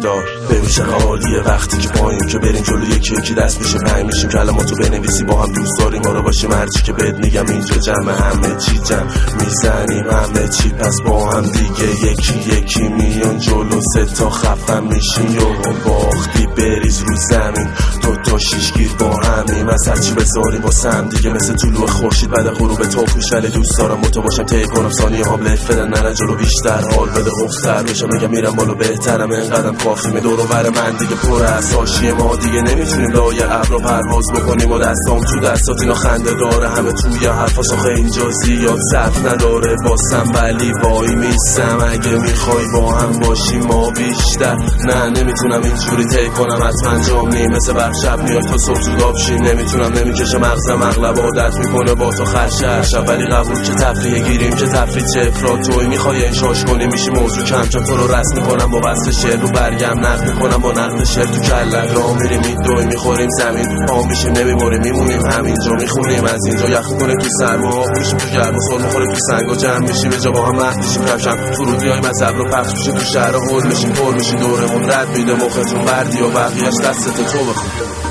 رفتار. ببین چه حالیه وقتی که پاییم که بریم جلو یکی یکی دست میشه پنگ میشیم کلماتو بنویسی با هم دوست داریم ما رو باشیم هرچی که بهت میگم اینجا جمع همه چی جمع میزنیم همه چی پس با هم دیگه یکی یکی میان جلو سه تا خفن میشیم یهو باختی بریز رو زمین دو تا شیشگیر با همیم از هرچی بذاریم واسه هم دیگه مثل طلوع خورشید بعد غروب توف میشه ولی دوست دارم با تو باشم طی کنم ثانیه ها بلف بدن نه جلو بیشتر حال بده افتر بشم میگم میرم بالا بهترم اینقدرم کافیمه دور و بر من دیگه پر از حاشیه ما دیگه نمیتونیم لای ابر پرواز بکنیم و دستام تو دستات اینا خنده داره همه توی حرفاش آخه اینجا زیاد صرف نداره واسم ولی وای میسم اگه میخوای با هم باشیم ما بیشتر نه نمیتونم اینجوری طی کنم حتما جام نیم مثل برق شب میاد تا صبح زود آب شیم نمیتونم نمیکشه مغزم اغلب عادت میکنه با تو خرشه شب ولی قبول که تفریح گیریم که تفریح چه افراد توی میخوای انشاش کنی میشی موضوع کم چون تو رو رسم میکنم با وصل شعر رو برگم نقد میکنم با نقد شعر تو کلت راه میریم میدوی میخوریم زمین پا میشیم نمیموریم میمونیم همینجا میخونیم از اینجا یخ میکنه تو سرما میشیم تو گرم و سر میخوره تو سنگ و جمع میشیم یه جا با هم مهد میشیم کمشم تو رودیای مذهب رو پخش میشه تو شهر هول میشیم پر میشیم دورمون رد میده مختون بردی و بقیهش دست تو بخون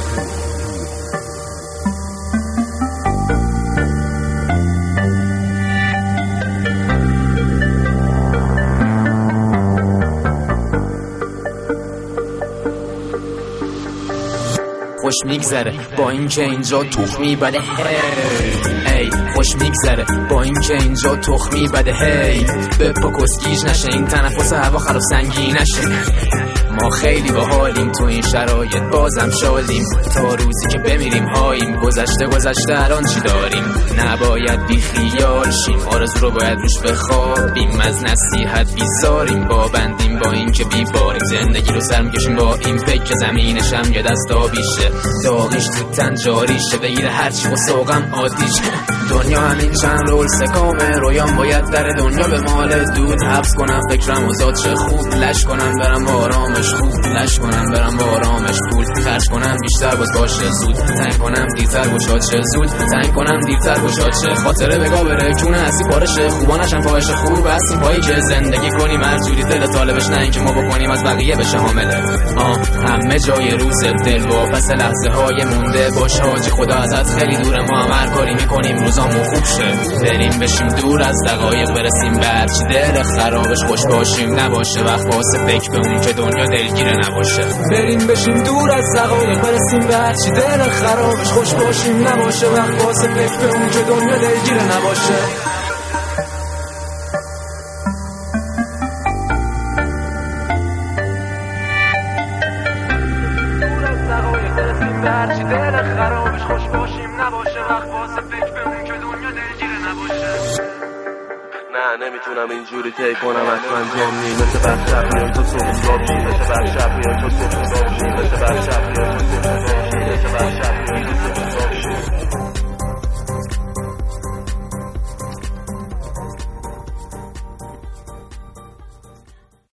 خوش میگذره با اینکه اینجا تخمی بده هی خوش میگذره با اینکه اینجا تخمی بده هی به پا کسگیج نشه این تنفس هوا خراب سنگی نشه ما خیلی باحالیم تو این شرایط بازم شادیم تا روزی که بمیریم هاییم گذشته الان چی داریم نباید بی خیال شیم آرزو رو باید روش بخوابیم از نصیحت بیزاریم با بندیم با این که بیباریم زندگی رو سر میکشیم با این فکر که زمینش هم یه دست آبیشه داغیش تو تن جاریشه بگیره هرچی و سوقم عادیشه دنیا همین چند رول سکامه رویان باید در دنیا به مال دود حبس کنم فکرم وزاد چه خوب لش کنم برم با آرامش خوب لش کنم برم با آرامش پول خرج کنم بیشتر باز باشه زود تنگ کنم دیرتر گشاد چه زود تنگ کنم دیرتر گشاد چه خاطره بگا بره کونه هستی پارشه خوبانشم فاحش خوب هستیم پایی که زندگی کنیم هر جوری دل طالبش نه اینکه ما بکنیم از بقیه بشه حامله همه جای روز دل و پس لحظه های مونده باش حاجی خدا ازت خیلی دوره ما هم هر کاری میکنیم روزامون خوب شه بریم بشیم دور از دقایق برسیم به هرچی دل خرابش خوش باشیم نباشه وقت واسه فکر به اون که دنیا دلگیره نباشه بریم بشیم دور از دقایق برسیم به هرچی دل خرابش خوش باشیم نباشه وقت واسه فکر به اون که دنیا دلگیره نباشه هرچی دل خرابش خوش باشیم نباشه وقت واسه فکر به اون که دنیا دلگیره نباشه نه نمیتونم اینجوری طی کنم حتما جام نیم مثل برق شب میاد تو صبح زاب شی مثل برق شب میاد تو صبح زاب شی مثل برق شب میاد تو صبح زاب شی مثل برق